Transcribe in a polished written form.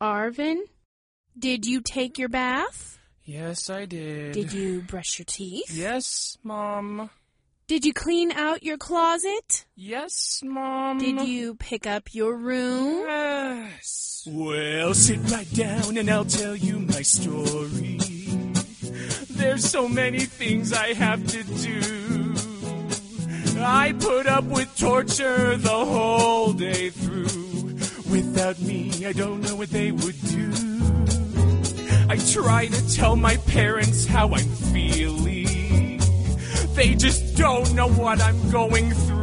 Arvin, did you take your bath? Yes, I did. Did you brush your teeth? Yes, Mom. Did you clean out your closet? Yes, Mom. Did you pick up your room? Yes. Well, sit right down and I'll tell you my story. There's so many things I have to do. I put up with torture the whole day through. Without me, I don't know what they would do. I try to tell my parents how I'm feeling. They just don't know what I'm going through.